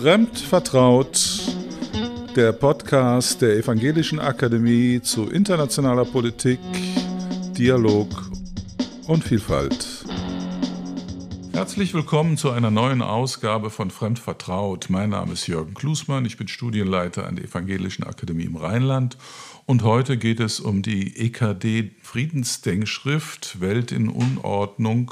Fremd vertraut, der Podcast der Evangelischen Akademie zu internationaler Politik, Dialog und Vielfalt. Herzlich willkommen zu einer neuen Ausgabe von Fremd vertraut. Mein Name ist Jürgen Klusmann, ich bin Studienleiter an der Evangelischen Akademie im Rheinland und heute geht es um die EKD-Friedensdenkschrift Welt in Unordnung.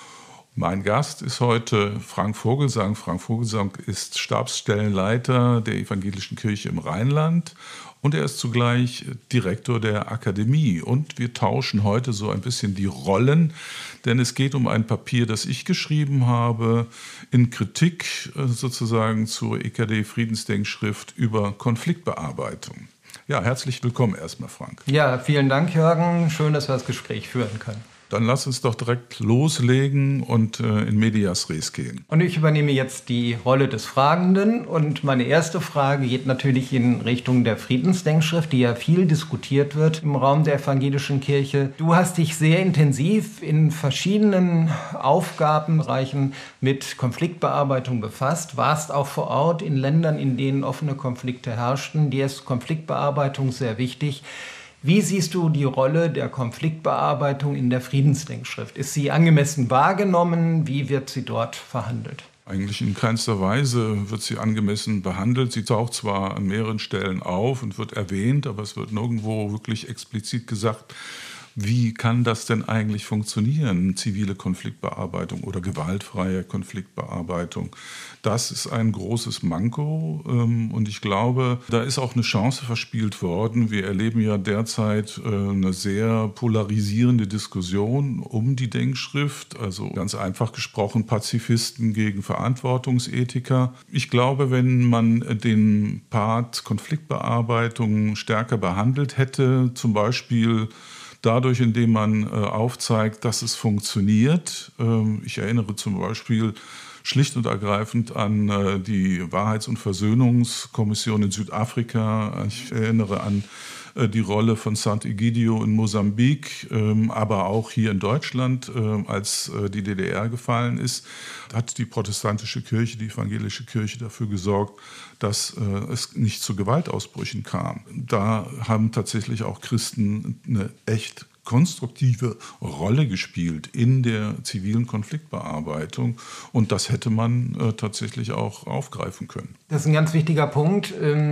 Mein Gast ist heute Frank Vogelsang. Frank Vogelsang ist Stabsstellenleiter der Evangelischen Kirche im Rheinland und er ist zugleich Direktor der Akademie. Und wir tauschen heute so ein bisschen die Rollen, denn es geht um ein Papier, das ich geschrieben habe, in Kritik sozusagen zur EKD-Friedensdenkschrift über Konfliktbearbeitung. Ja, herzlich willkommen erstmal, Frank. Ja, vielen Dank, Jürgen. Schön, dass wir das Gespräch führen können. Dann lass uns doch direkt loslegen und in medias res gehen. Und ich übernehme jetzt die Rolle des Fragenden. Und meine erste Frage geht natürlich in Richtung der Friedensdenkschrift, die ja viel diskutiert wird im Raum der Evangelischen Kirche. Du hast dich sehr intensiv in verschiedenen Aufgabenbereichen mit Konfliktbearbeitung befasst, warst auch vor Ort in Ländern, in denen offene Konflikte herrschten. Dir ist Konfliktbearbeitung sehr wichtig. Wie siehst du die Rolle der Konfliktbearbeitung in der Friedensdenkschrift? Ist sie angemessen wahrgenommen? Wie wird sie dort verhandelt? Eigentlich in keinster Weise wird sie angemessen behandelt. Sie taucht zwar an mehreren Stellen auf und wird erwähnt, aber es wird nirgendwo wirklich explizit gesagt, wie kann das denn eigentlich funktionieren, zivile Konfliktbearbeitung oder gewaltfreie Konfliktbearbeitung? Das ist ein großes Manko und ich glaube, da ist auch eine Chance verspielt worden. Wir erleben ja derzeit eine sehr polarisierende Diskussion um die Denkschrift, also ganz einfach gesprochen Pazifisten gegen Verantwortungsethiker. Ich glaube, wenn man den Part Konfliktbearbeitung stärker behandelt hätte, zum Beispiel dadurch, indem man aufzeigt, dass es funktioniert. Ich erinnere zum Beispiel schlicht und ergreifend an die Wahrheits- und Versöhnungskommission in Südafrika. Ich erinnere an die Rolle von Sant'Egidio in Mosambik, aber auch hier in Deutschland, als die DDR gefallen ist, hat die protestantische Kirche, die evangelische Kirche dafür gesorgt, dass es nicht zu Gewaltausbrüchen kam. Da haben tatsächlich auch Christen eine echt konstruktive Rolle gespielt in der zivilen Konfliktbearbeitung und das hätte man tatsächlich auch aufgreifen können. Das ist ein ganz wichtiger Punkt.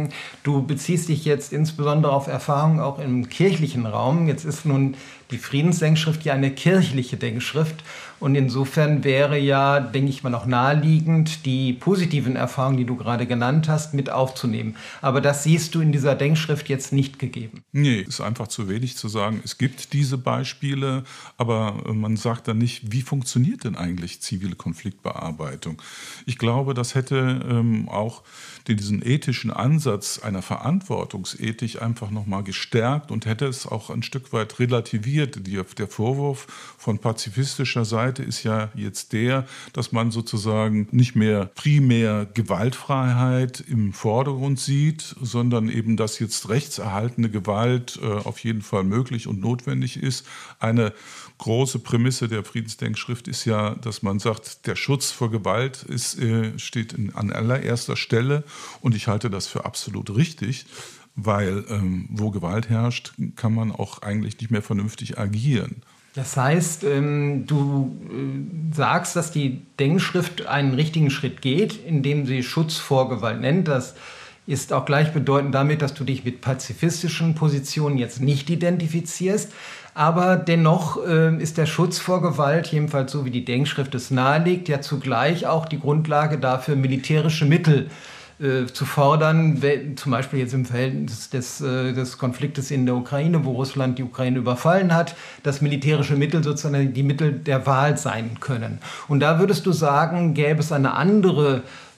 Du beziehst dich jetzt insbesondere auf Erfahrungen auch im kirchlichen Raum. Jetzt ist nun die Friedensdenkschrift ja eine kirchliche Denkschrift und insofern wäre ja, denke ich mal, auch naheliegend, die positiven Erfahrungen, die du gerade genannt hast, mit aufzunehmen. Aber das siehst du in dieser Denkschrift jetzt nicht gegeben. Nee, es ist einfach zu wenig zu sagen, es gibt diese Beispiele, aber man sagt dann nicht, wie funktioniert denn eigentlich zivile Konfliktbearbeitung? Ich glaube, das hätte auch diesen ethischen Ansatz einer Verantwortungsethik einfach nochmal gestärkt und hätte es auch ein Stück weit relativiert. Der Vorwurf von pazifistischer Seite ist ja jetzt der, dass man sozusagen nicht mehr primär Gewaltfreiheit im Vordergrund sieht, sondern eben, dass jetzt rechtserhaltende Gewalt auf jeden Fall möglich und notwendig ist. Eine große Prämisse der Friedensdenkschrift ist ja, dass man sagt, der Schutz vor Gewalt steht an allererster Stelle und ich halte das für absolut richtig, weil wo Gewalt herrscht, kann man auch eigentlich nicht mehr vernünftig agieren. Das heißt, du sagst, dass die Denkschrift einen richtigen Schritt geht, indem sie Schutz vor Gewalt nennt. Das ist auch gleichbedeutend damit, dass du dich mit pazifistischen Positionen jetzt nicht identifizierst. Aber dennoch ist der Schutz vor Gewalt, jedenfalls so wie die Denkschrift es nahelegt, ja zugleich auch die Grundlage dafür, militärische Mittel zu fordern, zum Beispiel jetzt im Verhältnis des Konfliktes in der Ukraine, wo Russland die Ukraine überfallen hat, dass militärische Mittel sozusagen die Mittel der Wahl sein können. Und da würdest du sagen, gäbe es eine andere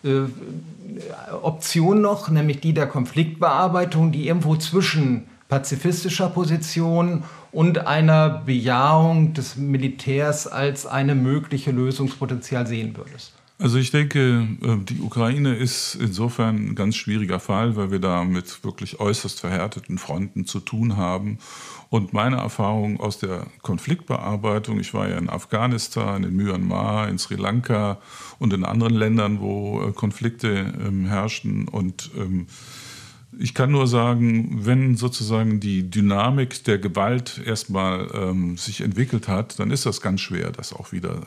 Option noch, nämlich die der Konfliktbearbeitung, die irgendwo zwischen pazifistischer Position und einer Bejahung des Militärs als eine mögliche Lösungspotenzial sehen würdest? Also ich denke, die Ukraine ist insofern ein ganz schwieriger Fall, weil wir da mit wirklich äußerst verhärteten Fronten zu tun haben. Und meine Erfahrung aus der Konfliktbearbeitung, ich war ja in Afghanistan, in Myanmar, in Sri Lanka und in anderen Ländern, wo Konflikte herrschten. Und ich kann nur sagen, wenn sozusagen die Dynamik der Gewalt erstmal sich entwickelt hat, dann ist das ganz schwer, das auch wieder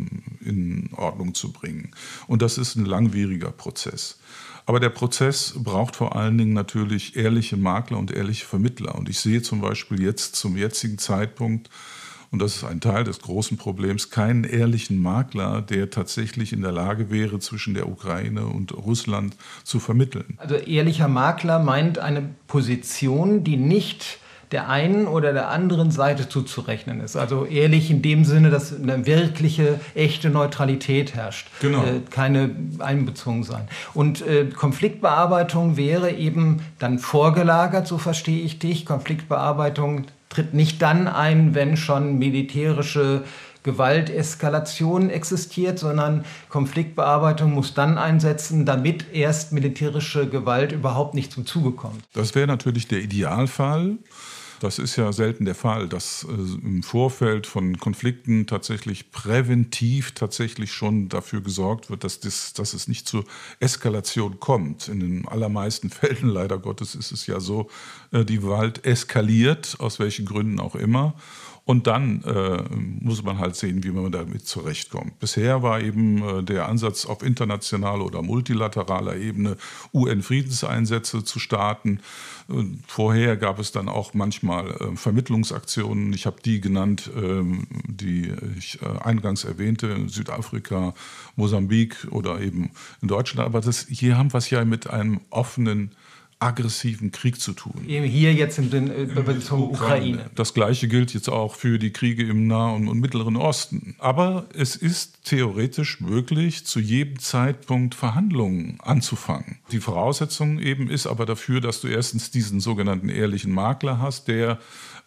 in Ordnung zu bringen. Und das ist ein langwieriger Prozess. Aber der Prozess braucht vor allen Dingen natürlich ehrliche Makler und ehrliche Vermittler. Und ich sehe zum Beispiel jetzt zum jetzigen Zeitpunkt, und das ist ein Teil des großen Problems, keinen ehrlichen Makler, der tatsächlich in der Lage wäre, zwischen der Ukraine und Russland zu vermitteln. Also ehrlicher Makler meint eine Position, die nicht der einen oder der anderen Seite zuzurechnen ist. Also ehrlich in dem Sinne, dass eine wirkliche, echte Neutralität herrscht. Genau. Keine Einbezogensein. Und Konfliktbearbeitung wäre eben dann vorgelagert, so verstehe ich dich. Konfliktbearbeitung tritt nicht dann ein, wenn schon militärische Gewalteskalation existiert, sondern Konfliktbearbeitung muss dann einsetzen, damit erst militärische Gewalt überhaupt nicht zum Zuge kommt. Das wäre natürlich der Idealfall. Das ist ja selten der Fall, dass im Vorfeld von Konflikten tatsächlich präventiv tatsächlich schon dafür gesorgt wird, dass es nicht zur Eskalation kommt. In den allermeisten Fällen, leider Gottes, ist es ja so, die Gewalt eskaliert, aus welchen Gründen auch immer. Und dann muss man halt sehen, wie man damit zurechtkommt. Bisher war eben der Ansatz, auf internationaler oder multilateraler Ebene UN-Friedenseinsätze zu starten. Vorher gab es dann auch manchmal Vermittlungsaktionen. Ich habe die genannt, die ich eingangs erwähnte, Südafrika, Mosambik oder eben in Deutschland. Aber hier haben wir es ja mit einem offenen, aggressiven Krieg zu tun. Hier jetzt zum Ukraine. Das Gleiche gilt jetzt auch für die Kriege im Nahen und Mittleren Osten. Aber es ist theoretisch möglich, zu jedem Zeitpunkt Verhandlungen anzufangen. Die Voraussetzung eben ist aber dafür, dass du erstens diesen sogenannten ehrlichen Makler hast, der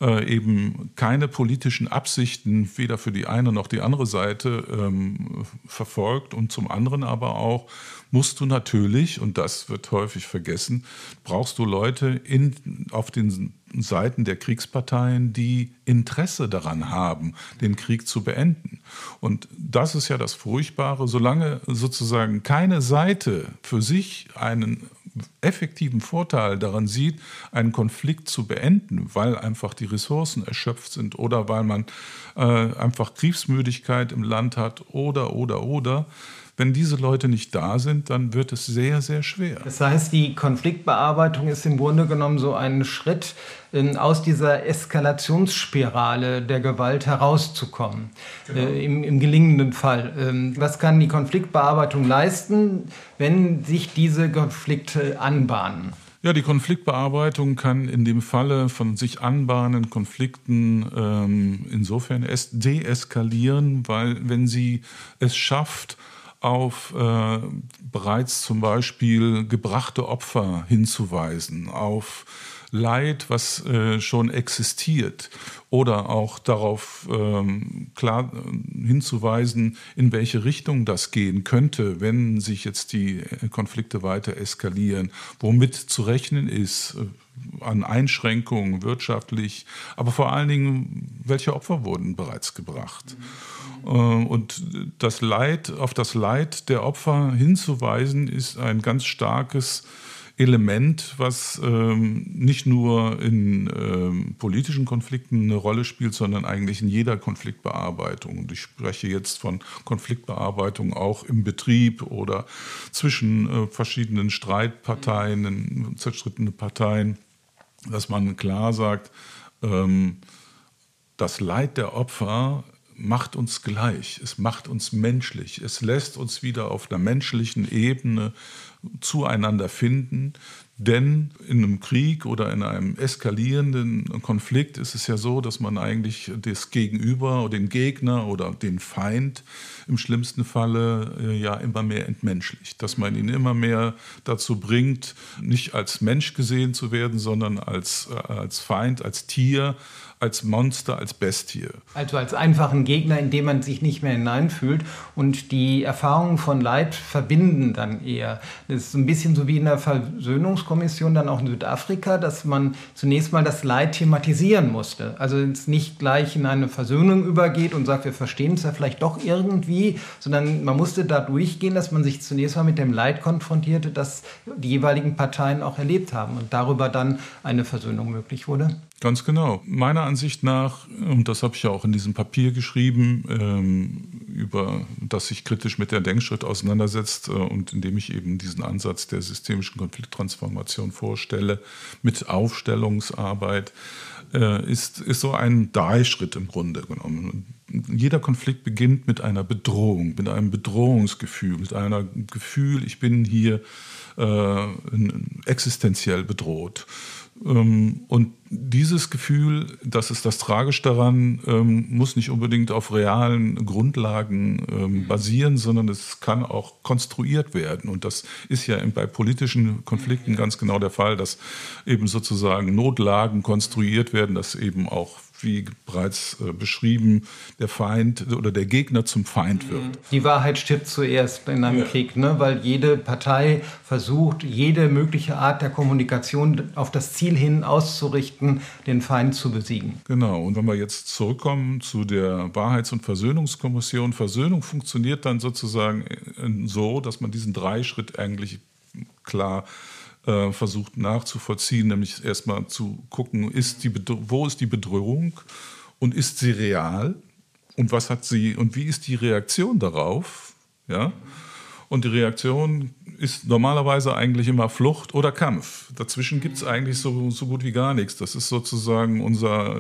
eben keine politischen Absichten weder für die eine noch die andere Seite verfolgt. Und zum anderen aber auch musst du natürlich, und das wird häufig vergessen, brauchst du Leute auf den Seiten der Kriegsparteien, die Interesse daran haben, den Krieg zu beenden. Und das ist ja das Furchtbare, solange sozusagen keine Seite für sich einen effektiven Vorteil daran sieht, einen Konflikt zu beenden, weil einfach die Ressourcen erschöpft sind oder weil man einfach Kriegsmüdigkeit im Land hat oder. Wenn diese Leute nicht da sind, dann wird es sehr, sehr schwer. Das heißt, die Konfliktbearbeitung ist im Grunde genommen so ein Schritt, aus dieser Eskalationsspirale der Gewalt herauszukommen, genau. Im gelingenden Fall. Was kann die Konfliktbearbeitung leisten, wenn sich diese Konflikte anbahnen? Ja, die Konfliktbearbeitung kann in dem Falle von sich anbahnenden Konflikten insofern deeskalieren, weil wenn sie es schafft, auf bereits zum Beispiel gebrachte Opfer hinzuweisen, auf Leid, was schon existiert, oder auch darauf klar hinzuweisen, in welche Richtung das gehen könnte, wenn sich jetzt die Konflikte weiter eskalieren, womit zu rechnen ist, an Einschränkungen wirtschaftlich, aber vor allen Dingen, welche Opfer wurden bereits gebracht. Und auf das Leid der Opfer hinzuweisen, ist ein ganz starkes Element, was nicht nur in politischen Konflikten eine Rolle spielt, sondern eigentlich in jeder Konfliktbearbeitung. Und ich spreche jetzt von Konfliktbearbeitung auch im Betrieb oder zwischen verschiedenen Streitparteien, zerstrittene Parteien, dass man klar sagt, das Leid der Opfer macht uns gleich, es macht uns menschlich, es lässt uns wieder auf einer menschlichen Ebene zueinander finden. Denn in einem Krieg oder in einem eskalierenden Konflikt ist es ja so, dass man eigentlich das Gegenüber oder den Gegner oder den Feind im schlimmsten Falle ja immer mehr entmenschlicht. Dass man ihn immer mehr dazu bringt, nicht als Mensch gesehen zu werden, sondern als Feind, als Tier, als Monster, als Bestie. Also als einfachen Gegner, in den man sich nicht mehr hineinfühlt. Und die Erfahrungen von Leid verbinden dann eher. Das ist ein bisschen so wie in der Versöhnungskommission dann auch in Südafrika, dass man zunächst mal das Leid thematisieren musste. Also es nicht gleich in eine Versöhnung übergeht und sagt, wir verstehen es ja vielleicht doch irgendwie, sondern man musste da durchgehen, dass man sich zunächst mal mit dem Leid konfrontierte, das die jeweiligen Parteien auch erlebt haben und darüber dann eine Versöhnung möglich wurde. Ganz genau. Meiner Ansicht nach, und das habe ich ja auch in diesem Papier geschrieben, über das sich kritisch mit der Denkschrift auseinandersetzt und indem ich eben diesen Ansatz der systemischen Konflikttransformation vorstelle, mit Aufstellungsarbeit, ist so ein Dreischritt im Grunde genommen. Jeder Konflikt beginnt mit einer Bedrohung, mit einem Bedrohungsgefühl, mit einem Gefühl, ich bin hier existenziell bedroht. Und dieses Gefühl, das ist das Tragische daran, muss nicht unbedingt auf realen Grundlagen basieren, sondern es kann auch konstruiert werden. Und das ist ja bei politischen Konflikten ganz genau der Fall, dass eben sozusagen Notlagen konstruiert werden, dass eben auch, wie bereits beschrieben, der Feind oder der Gegner zum Feind wird. Die Wahrheit stirbt zuerst in einem Krieg, ne? Weil jede Partei versucht, jede mögliche Art der Kommunikation auf das Ziel hin auszurichten, den Feind zu besiegen. Genau, und wenn wir jetzt zurückkommen zu der Wahrheits- und Versöhnungskommission, Versöhnung funktioniert dann sozusagen so, dass man diesen Dreischritt eigentlich klar versucht nachzuvollziehen, nämlich erstmal zu gucken, wo ist die Bedrohung und ist sie real und was hat sie und wie ist die Reaktion darauf? Ja? Und die Reaktion ist normalerweise eigentlich immer Flucht oder Kampf. Dazwischen gibt es eigentlich so gut wie gar nichts. Das ist sozusagen unser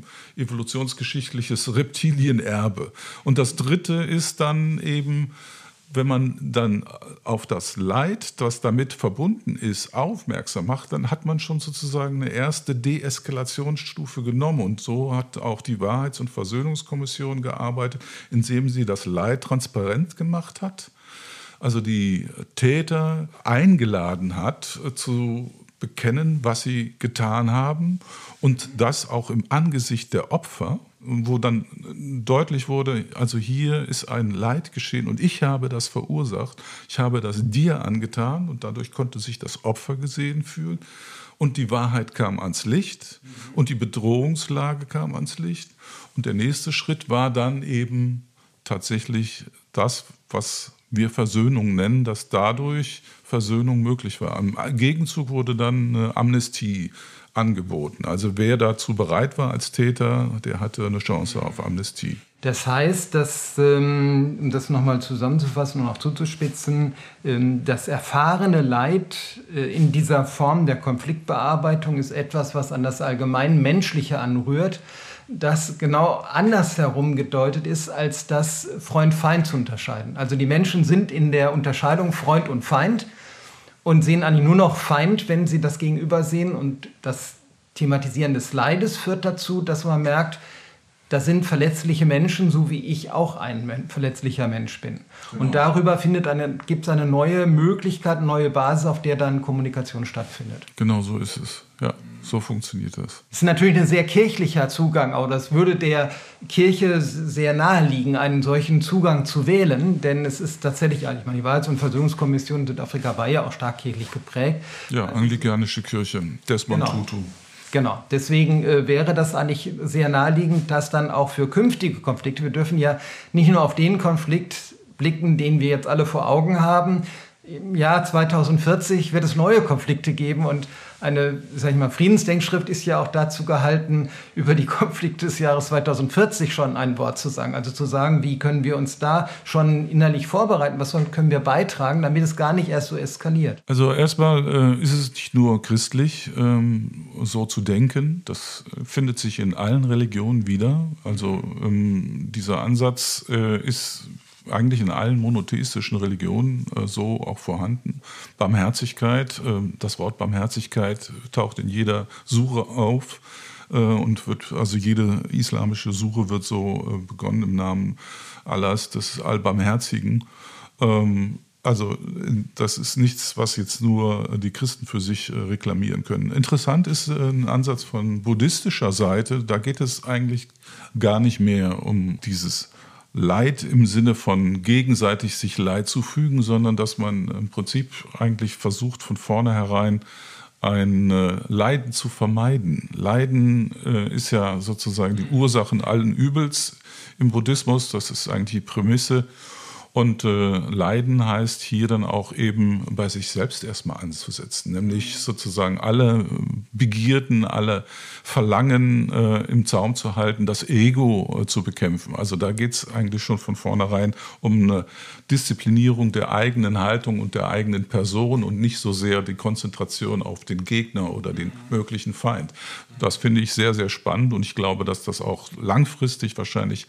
evolutionsgeschichtliches Reptilienerbe. Und das Dritte ist dann eben, wenn man dann auf das Leid, das damit verbunden ist, aufmerksam macht, dann hat man schon sozusagen eine erste Deeskalationsstufe genommen. Und so hat auch die Wahrheits- und Versöhnungskommission gearbeitet, indem sie das Leid transparent gemacht hat, also die Täter eingeladen hat, zu bekennen, was sie getan haben und das auch im Angesicht der Opfer, wo dann deutlich wurde, also hier ist ein Leid geschehen und ich habe das verursacht, ich habe das dir angetan und dadurch konnte sich das Opfer gesehen fühlen und die Wahrheit kam ans Licht und die Bedrohungslage kam ans Licht und der nächste Schritt war dann eben tatsächlich das, was wir Versöhnung nennen, dass dadurch Versöhnung möglich war. Im Gegenzug wurde dann eine Amnestie angeboten. Also wer dazu bereit war als Täter, der hatte eine Chance auf Amnestie. Das heißt, dass, um das nochmal zusammenzufassen und auch zuzuspitzen, das erfahrene Leid in dieser Form der Konfliktbearbeitung ist etwas, was an das allgemein Menschliche anrührt, das genau andersherum gedeutet ist, als das Freund-Feind zu unterscheiden. Also die Menschen sind in der Unterscheidung Freund und Feind und sehen eigentlich nur noch Feind, wenn sie das Gegenüber sehen. Und das Thematisieren des Leides führt dazu, dass man merkt, das sind verletzliche Menschen, so wie ich auch ein verletzlicher Mensch bin. Genau. Und darüber gibt es eine neue Möglichkeit, eine neue Basis, auf der dann Kommunikation stattfindet. Genau so ist es. Ja, so funktioniert das. Das ist natürlich ein sehr kirchlicher Zugang, aber das würde der Kirche sehr nahe liegen, einen solchen Zugang zu wählen, denn es ist tatsächlich, ich meine, die Wahrheits- und Versöhnungskommission in Südafrika war ja auch stark kirchlich geprägt. Ja, anglikanische Kirche, Desmond Tutu. Genau, deswegen wäre das eigentlich sehr naheliegend, dass dann auch für künftige Konflikte, wir dürfen ja nicht nur auf den Konflikt blicken, den wir jetzt alle vor Augen haben. Im Jahr 2040 wird es neue Konflikte geben und eine, sag ich mal, Friedensdenkschrift ist ja auch dazu gehalten, über die Konflikte des Jahres 2040 schon ein Wort zu sagen. Also zu sagen, wie können wir uns da schon innerlich vorbereiten, was können wir beitragen, damit es gar nicht erst so eskaliert. Also erstmal ist es nicht nur christlich, so zu denken. Das findet sich in allen Religionen wieder. Also dieser Ansatz ist eigentlich in allen monotheistischen Religionen so auch vorhanden. Barmherzigkeit, das Wort Barmherzigkeit taucht in jeder Sure auf und also jede islamische Sure wird so begonnen im Namen Allahs, des Allbarmherzigen. Also das ist nichts, was jetzt nur die Christen für sich reklamieren können. Interessant ist ein Ansatz von buddhistischer Seite. Da geht es eigentlich gar nicht mehr um dieses Leid im Sinne von gegenseitig sich Leid zufügen, sondern dass man im Prinzip eigentlich versucht, von vornherein ein Leiden zu vermeiden. Leiden ist ja sozusagen die Ursache allen Übels im Buddhismus. Das ist eigentlich die Prämisse. Und Leiden heißt hier dann auch eben bei sich selbst erstmal anzusetzen, nämlich sozusagen alle Begierden, alle Verlangen im Zaum zu halten, das Ego zu bekämpfen. Also da geht es eigentlich schon von vornherein um eine Disziplinierung der eigenen Haltung und der eigenen Person und nicht so sehr die Konzentration auf den Gegner oder den möglichen Feind. Das finde ich sehr, sehr spannend und ich glaube, dass das auch langfristig wahrscheinlich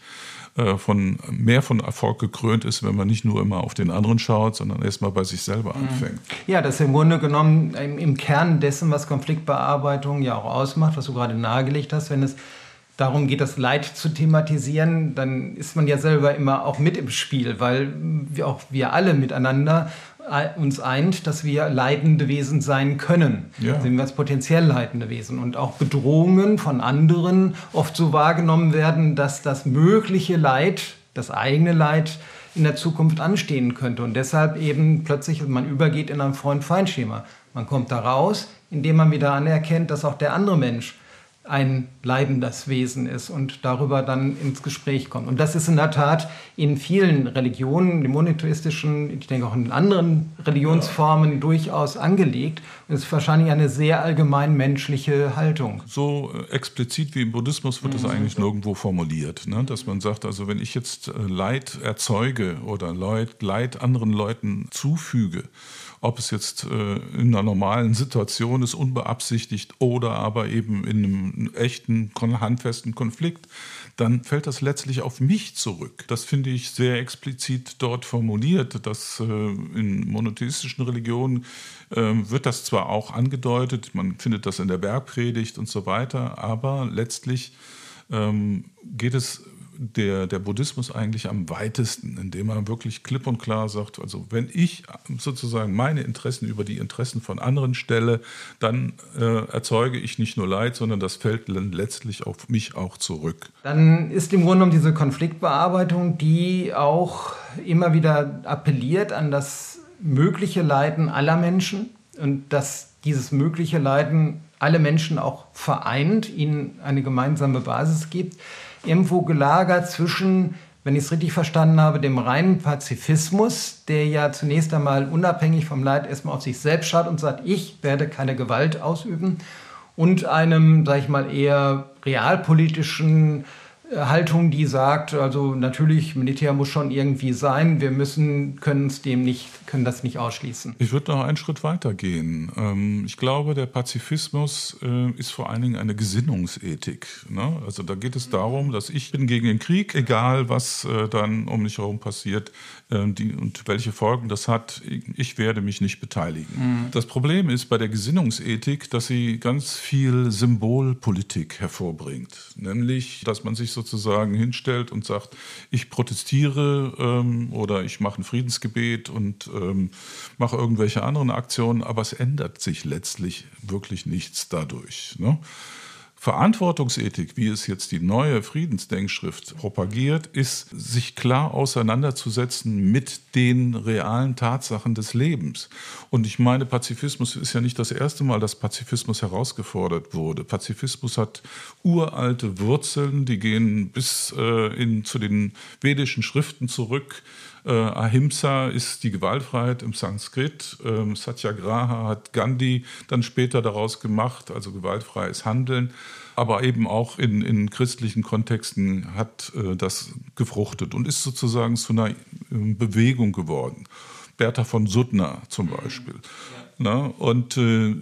mehr von Erfolg gekrönt ist, wenn man nicht nur immer auf den anderen schaut, sondern erstmal bei sich selber anfängt. Ja, das ist im Grunde genommen im Kern dessen, was Konfliktbearbeitung ja auch ausmacht, was du gerade nahegelegt hast. Wenn es darum geht, das Leid zu thematisieren, dann ist man ja selber immer auch mit im Spiel, weil wir alle miteinander uns eint, dass wir leidende Wesen sein können. Ja. Sind wir als potenziell leidende Wesen. Und auch Bedrohungen von anderen oft so wahrgenommen werden, dass das mögliche Leid, das eigene Leid in der Zukunft anstehen könnte. Und deshalb eben plötzlich, man übergeht in ein Freund-Feind-Schema. Man kommt da raus, indem man wieder anerkennt, dass auch der andere Mensch ein leidendes Wesen ist und darüber dann ins Gespräch kommt. Und das ist in der Tat in vielen Religionen, den monotheistischen, ich denke auch in anderen Religionsformen durchaus angelegt. Und es ist wahrscheinlich eine sehr allgemein menschliche Haltung. So explizit wie im Buddhismus wird es eigentlich nirgendwo formuliert, ne? Dass man sagt, also wenn ich jetzt Leid erzeuge oder Leid anderen Leuten zufüge, ob es jetzt in einer normalen Situation ist, unbeabsichtigt oder aber eben in einem echten, handfesten Konflikt, dann fällt das letztlich auf mich zurück. Das finde ich sehr explizit dort formuliert, dass in monotheistischen Religionen wird das zwar auch angedeutet, man findet das in der Bergpredigt und so weiter, aber letztlich geht es der Buddhismus eigentlich am weitesten, indem er wirklich klipp und klar sagt, also wenn ich sozusagen meine Interessen über die Interessen von anderen stelle, dann erzeuge ich nicht nur Leid, sondern das fällt dann letztlich auf mich auch zurück. Dann ist im Grunde genommen diese Konfliktbearbeitung, die auch immer wieder appelliert an das mögliche Leiden aller Menschen und dass dieses mögliche Leiden alle Menschen auch vereint, ihnen eine gemeinsame Basis gibt, irgendwo gelagert zwischen, wenn ich es richtig verstanden habe, dem reinen Pazifismus, der ja zunächst einmal unabhängig vom Leid erstmal auf sich selbst schaut und sagt, ich werde keine Gewalt ausüben, und einem, sag ich mal, eher realpolitischen Haltung, die sagt, also natürlich, Militär muss schon irgendwie sein, wir können das nicht ausschließen. Ich würde noch einen Schritt weiter gehen. Ich glaube, der Pazifismus ist vor allen Dingen eine Gesinnungsethik. Ne? Also da geht es darum, dass ich bin gegen den Krieg, egal was dann um mich herum passiert und welche Folgen das hat, ich werde mich nicht beteiligen. Das Problem ist bei der Gesinnungsethik, dass sie ganz viel Symbolpolitik hervorbringt. Nämlich, dass man sich sozusagen hinstellt und sagt, ich protestiere oder ich mache ein Friedensgebet und mache irgendwelche anderen Aktionen, aber es ändert sich letztlich wirklich nichts dadurch. Ne? Verantwortungsethik, wie es jetzt die neue Friedensdenkschrift propagiert, ist, sich klar auseinanderzusetzen mit den realen Tatsachen des Lebens. Und ich meine, Pazifismus ist ja nicht das erste Mal, dass Pazifismus herausgefordert wurde. Pazifismus hat uralte Wurzeln, die gehen bis zu den vedischen Schriften zurück. Ahimsa ist die Gewaltfreiheit im Sanskrit. Satyagraha hat Gandhi dann später daraus gemacht, also gewaltfreies Handeln. Aber eben auch in christlichen Kontexten hat das gefruchtet und ist sozusagen zu einer Bewegung geworden. Bertha von Suttner zum Beispiel. Ja. Und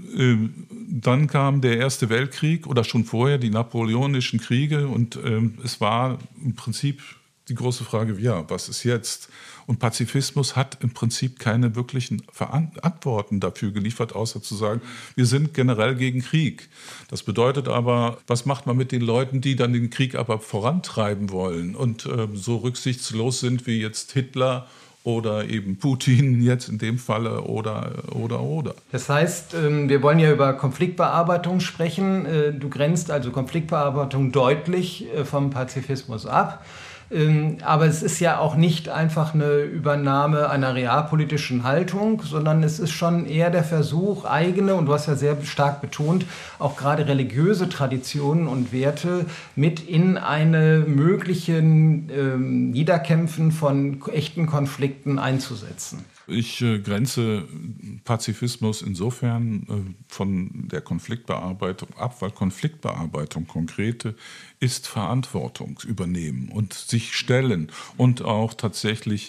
dann kam der Erste Weltkrieg oder schon vorher die Napoleonischen Kriege und es war im Prinzip die große Frage, ja, was ist jetzt? Und Pazifismus hat im Prinzip keine wirklichen Antworten dafür geliefert, außer zu sagen, wir sind generell gegen Krieg. Das bedeutet aber, was macht man mit den Leuten, die dann den Krieg aber vorantreiben wollen und so rücksichtslos sind wie jetzt Hitler oder eben Putin jetzt in dem Falle oder. Das heißt, wir wollen ja über Konfliktbearbeitung sprechen. Du grenzt also Konfliktbearbeitung deutlich vom Pazifismus ab. Aber es ist ja auch nicht einfach eine Übernahme einer realpolitischen Haltung, sondern es ist schon eher der Versuch, eigene, und du hast ja sehr stark betont, auch gerade religiöse Traditionen und Werte mit in eine mögliche Niederkämpfen von echten Konflikten einzusetzen. Ich grenze Pazifismus insofern von der Konfliktbearbeitung ab, weil Konfliktbearbeitung konkrete ist Verantwortung übernehmen und sich stellen und auch tatsächlich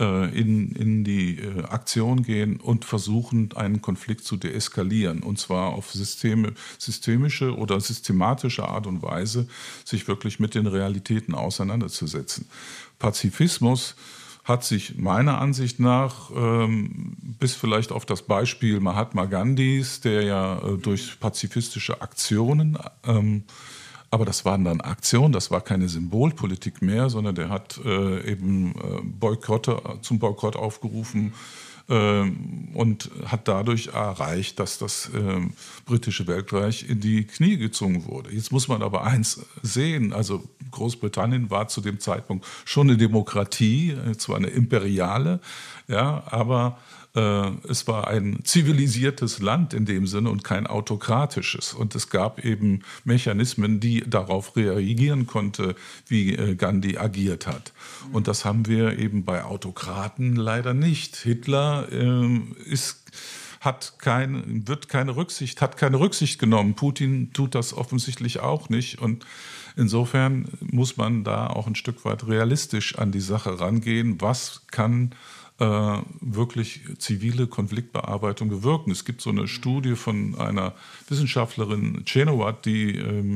in die Aktion gehen und versuchen, einen Konflikt zu deeskalieren. Und zwar auf systemische oder systematische Art und Weise, sich wirklich mit den Realitäten auseinanderzusetzen. Pazifismus hat sich meiner Ansicht nach bis vielleicht auf das Beispiel Mahatma Gandhis, der ja durch pazifistische Aktionen, aber das waren dann Aktionen, das war keine Symbolpolitik mehr, sondern der hat eben zum Boykott aufgerufen und hat dadurch erreicht, dass das britische Weltreich in die Knie gezwungen wurde. Jetzt muss man aber eins sehen, also Großbritannien war zu dem Zeitpunkt schon eine Demokratie, zwar eine imperiale, ja, aber es war ein zivilisiertes Land in dem Sinne und kein autokratisches. Und es gab eben Mechanismen, die darauf reagieren konnten, wie Gandhi agiert hat. Und das haben wir eben bei Autokraten leider nicht. Hitler hat keine Rücksicht genommen. Putin tut das offensichtlich auch nicht. Und insofern muss man da auch ein Stück weit realistisch an die Sache rangehen. Was kann wirklich zivile Konfliktbearbeitung bewirken? Es gibt so eine Studie von einer Wissenschaftlerin, Chenoweth, die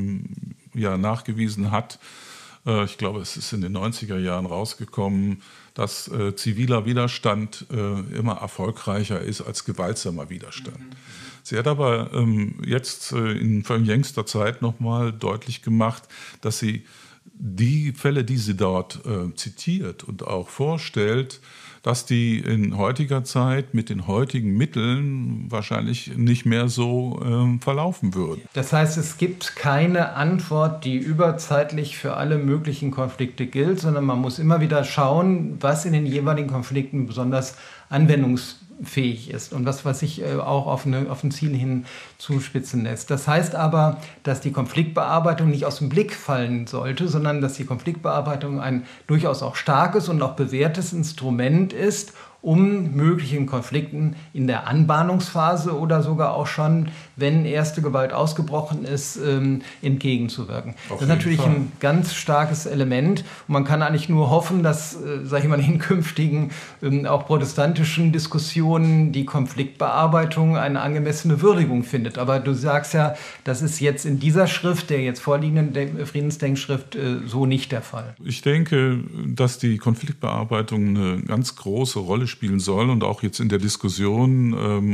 nachgewiesen hat, ich glaube, es ist in den 90er Jahren rausgekommen, dass ziviler Widerstand immer erfolgreicher ist als gewaltsamer Widerstand. Sie hat aber jetzt in jüngster Zeit nochmal deutlich gemacht, dass sie die Fälle, die sie dort zitiert und auch vorstellt, dass die in heutiger Zeit mit den heutigen Mitteln wahrscheinlich nicht mehr so verlaufen würden. Das heißt, es gibt keine Antwort, die überzeitlich für alle möglichen Konflikte gilt, sondern man muss immer wieder schauen, was in den jeweiligen Konflikten besonders anwendungsfähig ist und was sich auch auf ein Ziel hin zuspitzen lässt. Das heißt aber, dass die Konfliktbearbeitung nicht aus dem Blick fallen sollte, sondern dass die Konfliktbearbeitung ein durchaus auch starkes und auch bewährtes Instrument ist, um möglichen Konflikten in der Anbahnungsphase oder sogar auch schon, wenn erste Gewalt ausgebrochen ist, entgegenzuwirken. Das ist natürlich ein ganz starkes Element. Und man kann eigentlich nur hoffen, dass, in künftigen auch protestantischen Diskussionen die Konfliktbearbeitung eine angemessene Würdigung findet. Aber du sagst ja, das ist jetzt in dieser Schrift, der jetzt vorliegenden Friedensdenkschrift, so nicht der Fall. Ich denke, dass die Konfliktbearbeitung eine ganz große Rolle spielen soll und auch jetzt in der Diskussion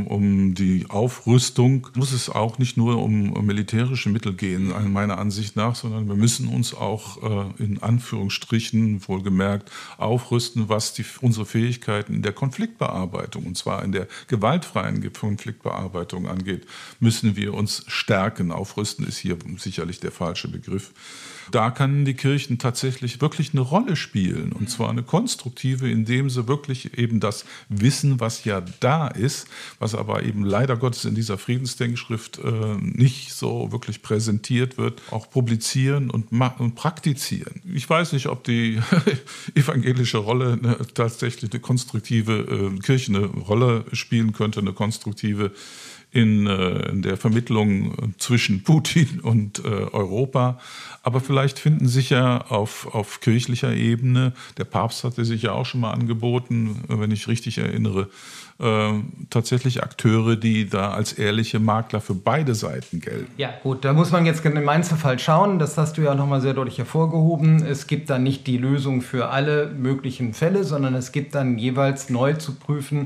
um die Aufrüstung muss es auch nicht nur um militärische Mittel gehen, meiner Ansicht nach, sondern wir müssen uns auch in Anführungsstrichen wohlgemerkt aufrüsten, was unsere Fähigkeiten in der Konfliktbearbeitung, und zwar in der gewaltfreien Konfliktbearbeitung angeht, müssen wir uns stärken. Aufrüsten ist hier sicherlich der falsche Begriff. Da können die Kirchen tatsächlich wirklich eine Rolle spielen, und zwar eine konstruktive, indem sie wirklich eben das Wissen, was ja da ist, was aber eben leider Gottes in dieser Friedensdenkschrift nicht so wirklich präsentiert wird, auch publizieren und praktizieren. Ich weiß nicht, ob die evangelische Rolle tatsächlich eine konstruktive Kirche eine Rolle spielen könnte, eine konstruktive in der Vermittlung zwischen Putin und Europa. Aber vielleicht finden sich ja auf kirchlicher Ebene, der Papst hatte sich ja auch schon mal angeboten, wenn ich richtig erinnere, tatsächlich Akteure, die da als ehrliche Makler für beide Seiten gelten. Ja gut, da muss man jetzt im Einzelfall schauen, das hast du ja nochmal sehr deutlich hervorgehoben. Es gibt dann nicht die Lösung für alle möglichen Fälle, sondern es gibt dann jeweils neu zu prüfen,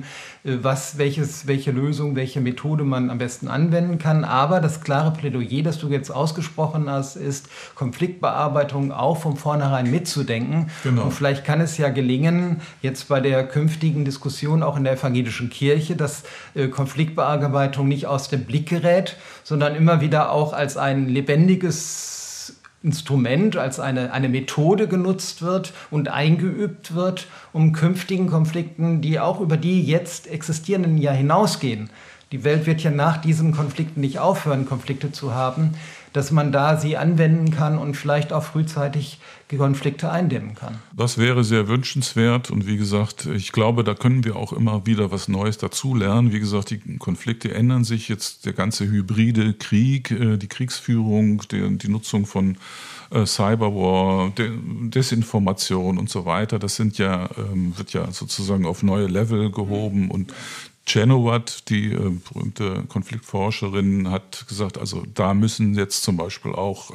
welche Lösung, welche Methode man am besten anwenden kann. Aber das klare Plädoyer, das du jetzt ausgesprochen hast, ist, Konfliktbearbeitung auch von vornherein mitzudenken. Genau. Und vielleicht kann es ja gelingen, jetzt bei der künftigen Diskussion auch in der evangelischen Kirche, dass Konfliktbearbeitung nicht aus dem Blick gerät, sondern immer wieder auch als ein lebendiges Instrument, als eine Methode genutzt wird und eingeübt wird, um künftigen Konflikten, die auch über die jetzt existierenden ja hinausgehen. Die Welt wird ja nach diesen Konflikten nicht aufhören, Konflikte zu haben, dass man da sie anwenden kann und vielleicht auch frühzeitig Konflikte eindämmen kann. Das wäre sehr wünschenswert und wie gesagt, ich glaube, da können wir auch immer wieder was Neues dazulernen. Wie gesagt, die Konflikte ändern sich jetzt, der ganze hybride Krieg, die Kriegsführung, die Nutzung von Cyberwar, Desinformation und so weiter, das wird ja sozusagen auf neue Level gehoben und Chenoweth, die berühmte Konfliktforscherin, hat gesagt, also da müssen jetzt zum Beispiel auch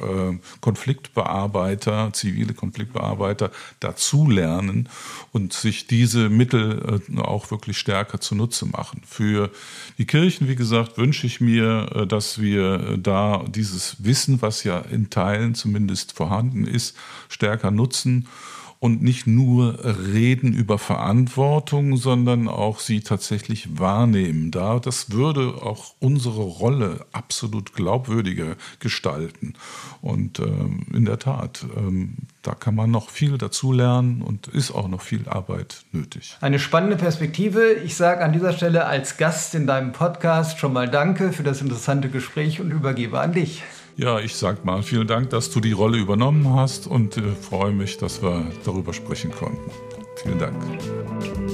Konfliktbearbeiter, zivile Konfliktbearbeiter dazulernen und sich diese Mittel auch wirklich stärker zunutze machen. Für die Kirchen, wie gesagt, wünsche ich mir, dass wir da dieses Wissen, was ja in Teilen zumindest vorhanden ist, stärker nutzen. Und nicht nur reden über Verantwortung, sondern auch sie tatsächlich wahrnehmen. Das würde auch unsere Rolle absolut glaubwürdiger gestalten. Und in der Tat, da kann man noch viel dazu lernen und ist auch noch viel Arbeit nötig. Eine spannende Perspektive. Ich sage an dieser Stelle als Gast in deinem Podcast schon mal Danke für das interessante Gespräch und übergebe an dich. Ja, ich sag mal vielen Dank, dass du die Rolle übernommen hast und freue mich, dass wir darüber sprechen konnten. Vielen Dank.